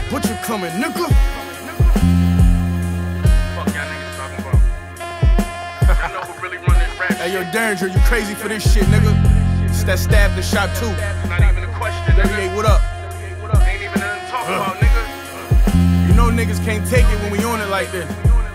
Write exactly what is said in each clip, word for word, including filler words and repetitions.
Butcher coming, nigga. Fuck y'all niggas talking about. I know who really run this rap. Hey, yo, Derringer, you crazy for this shit, nigga? It's that stabbed and shot too. It's not even a question, nigga. thirty-eight, what up? Ain't even nothing to talk about, nigga. You know niggas can't take it when we on it like this.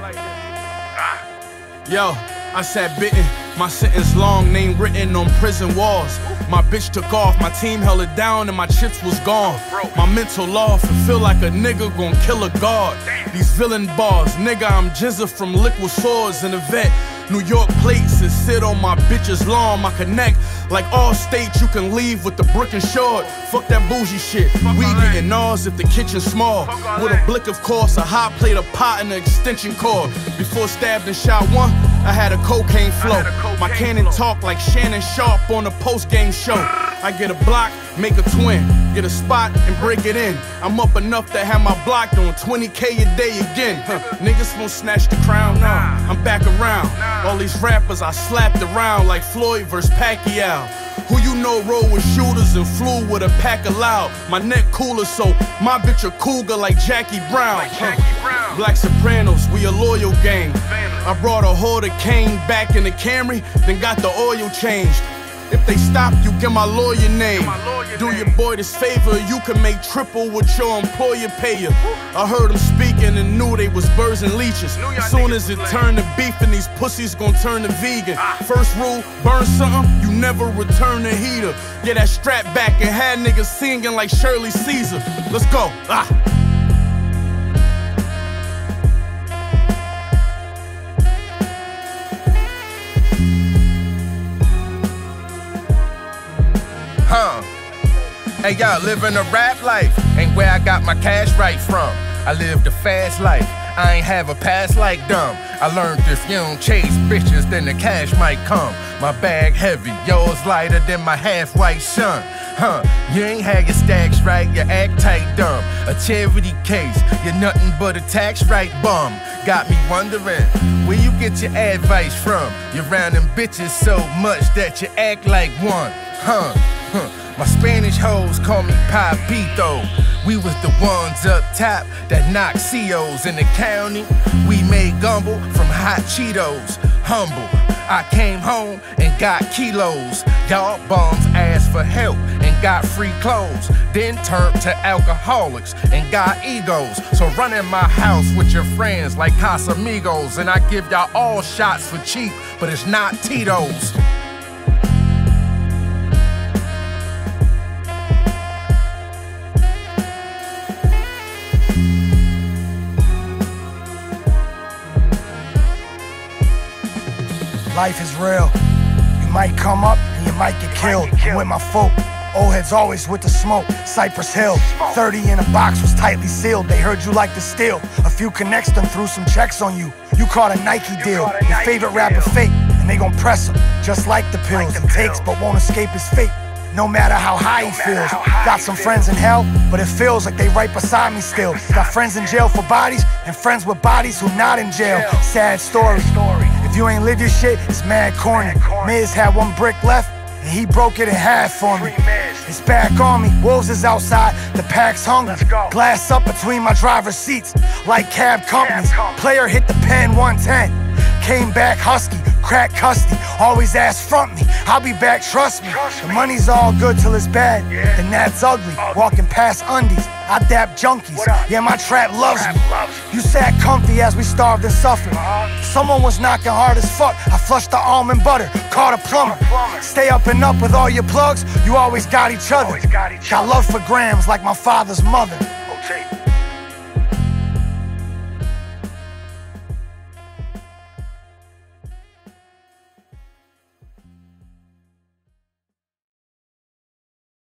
Yo, I sat bitten, my sentence long, name written on prison walls. My bitch took off, my team held it down and my chips was gone. My mental off, it feel like a nigga gon' kill a god. These villain bars, nigga, I'm Jizza from Liquid Swords in the vet. New York plates and sit on my bitch's lawn. My connect, like all states, you can leave with the brick and short. Fuck that bougie shit. We getting nars if the kitchen's small. With a blick, of course, a hot plate, a pot, and an extension cord. Before stabbed and shot one, I had a cocaine flow. My cannon talk like Shannon Sharp on a post-game show. I get a block, make a twin, get a spot and break it in. I'm up enough to have my block on twenty K a day again. Huh. Niggas won't snatch the crown, nah, I'm back around. All these rappers I slapped around like Floyd versus Pacquiao. Who you know roll with shooters and flew with a pack of loud. My neck cooler, so my bitch a cougar like Jackie Brown. Like Jackie Brown. Black Sopranos, we a loyal gang. I brought a hoarder cane back in the Camry, then got the oil changed. If they stop you, get my lawyer name. My lawyer Do name. your boy this favor, you can make triple what your employer pay you. I heard them speaking and knew they was birds and leeches. Soon as it turned to beef and these pussies gon' turn to vegan. Ah. First rule, burn something, you never return the heater. Get that strap back and had niggas singing like Shirley Caesar. Let's go. Ah. Huh. Hey, y'all, living a rap life ain't where I got my cash right from. I lived a fast life, I ain't have a past like dumb. I learned if you don't chase bitches, then the cash might come. My bag heavy, yours lighter than my half-white son. Huh, you ain't had your stacks right, you act tight dumb. A charity case, you're nothing but a tax right bum. Got me wondering, where you get your advice from? You're round them bitches so much that you act like one. Huh, huh. My Spanish hoes call me Papito. We was the ones up top that knocked C Os in the county. We made gumbo from hot Cheetos. Humble, I came home and got kilos. Y'all bums asked for help and got free clothes. Then turned to alcoholics and got egos. So run in my house with your friends like Casamigos. And I give y'all all shots for cheap, but it's not Tito's. Life is real. You might come up and you might get killed. I'm with my folk. Old heads always with the smoke. Cypress Hill. thirty in a box was tightly sealed. They heard you like to steal. A few connects done threw some checks on you. You caught a Nike deal. Your favorite rapper fake, and they gon' press him just like the pills he takes, but won't escape his fate. No matter how high he feels. Got some friends in hell, but it feels like they right beside me still. Got friends in jail for bodies, and friends with bodies who not in jail. Sad story. If you ain't live your shit, it's mad corny. Miz had one brick left, and he broke it in half for me. It's back on me, wolves is outside, the pack's hungry. Glass up between my driver's seats, like cab companies. Player hit the pen one ten, came back husky, crack custody. Always ask front me, I'll be back, trust me. The money's all good till it's bad, then that's ugly. Walking past undies, I dap junkies. Yeah, my trap loves me. You sat comfy as we starved and suffered. Someone was knocking hard as fuck. I flushed the almond butter, caught a plumber. Stay up and up with all your plugs, you always got each other. Got love for grams like my father's mother.